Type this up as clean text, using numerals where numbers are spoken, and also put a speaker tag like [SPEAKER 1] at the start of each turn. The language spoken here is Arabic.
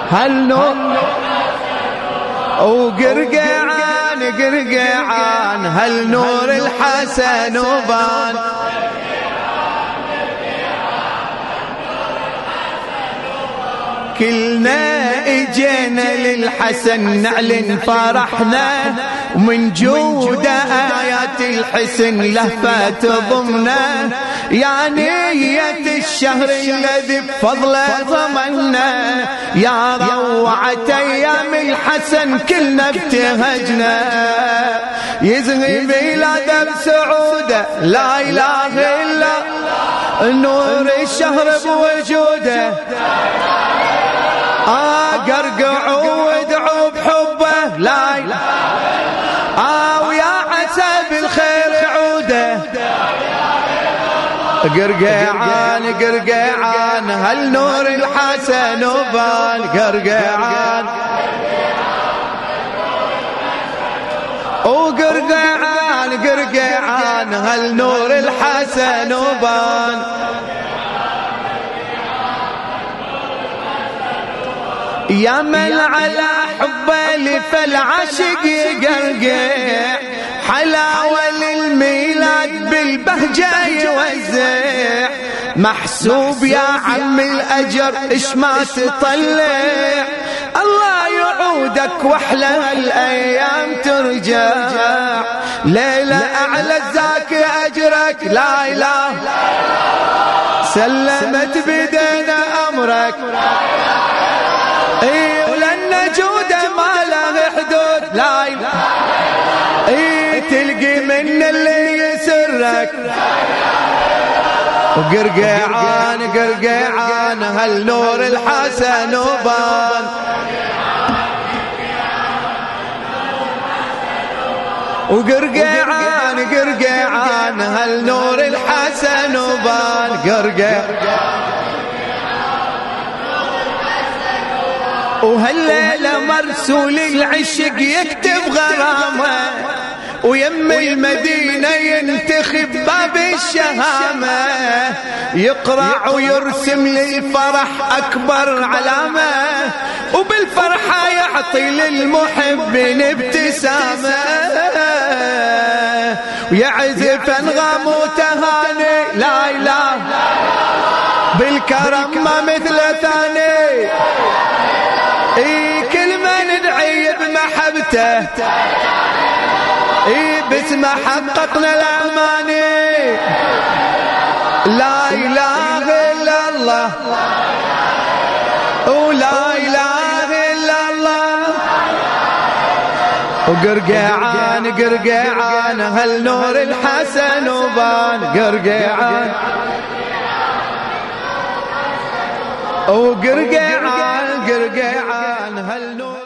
[SPEAKER 1] هالنور وقرقعان قرقعان هالنور الحسن وبان. كلنا اجينا للحسن نعلن فرحنا، ومن جود آيات الحسن لهفت ضمنا، يا نية الشهر الذي بفضله ضمنا، يا روعة أيام الحسن كلنا ابتهجنا، يزغي بلاد بسعوده لا إله إلا نور الشهر بوجوده، قرقعوا وادعوا بحبه لا إله ويا عسى بالخير عوده. قرقعان قرقعان هالنور الحسن وبان، قرقعان وقرقعان قرقعان هالنور الحسن وبان. يا من على حبه لفالعاشق يقرقع، حلاوة للميلاد بالبهجة يوزع، محسوب يا عم الأجر إش ما تطلع، الله يعودك واحلى الأيام ترجع، ليلة أعلى الزاك أجرك لا إله، سلمت بدينا أمرك ولن جوده ما له حدود لا إله، تلقي من اللي يسرك. وقرقعان قرقعان هالنور الحسن وبان، وقرقعان قرقعان هالنور الحسن وبان. قرقع وهالليلة مرسول العشق يكتب غرامة، ويم المدينة ينتخب باب الشهامة، يقرع ويرسم للفرح أكبر علامة، وبالفرحة يعطي للمحبين ابتسامة، ويعزف أنغام وتهاني لا إله بالكرم ما مثل ثاني، كل ما ندعي بمحبته باسمه حققنا الأماني، لا إله إلا الله ولا إله إلا الله. وقرقعان قرقعان هالنور الحسن وبان، قرقعان وقرقعان قرقعان هالنور